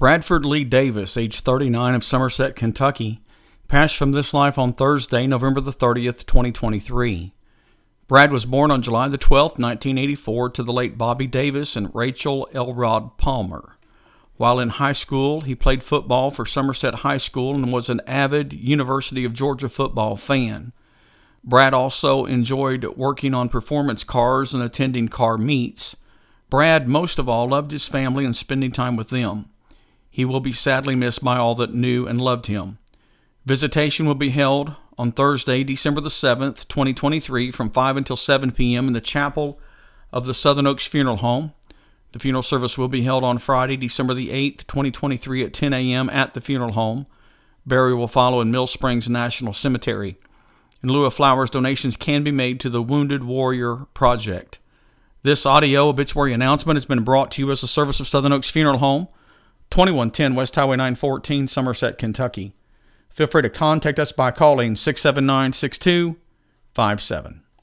Bradford Lee Davis, age 39, of Somerset, Kentucky, passed from this life on Thursday, November the 30th, 2023. Brad was born on July the 12th, 1984, to the late Bobby Davis and Rachel Elrod Palmer. While in high school, he played football for Somerset High School and was an avid University of Georgia football fan. Brad also enjoyed working on performance cars and attending car meets. Brad, most of all, loved his family and spending time with them. He will be sadly missed by all that knew and loved him. Visitation will be held on Thursday, December the 7th, 2023, from 5 until 7 p.m. in the chapel of the Southern Oaks Funeral Home. The funeral service will be held on Friday, December the 8th, 2023, at 10 a.m. at the funeral home. Burial will follow in Mill Springs National Cemetery. In lieu of flowers, donations can be made to the Wounded Warrior Project. This audio obituary announcement has been brought to you as a service of Southern Oaks Funeral Home, 2110 West Highway 914, Somerset, Kentucky. Feel free to contact us by calling 679-6257.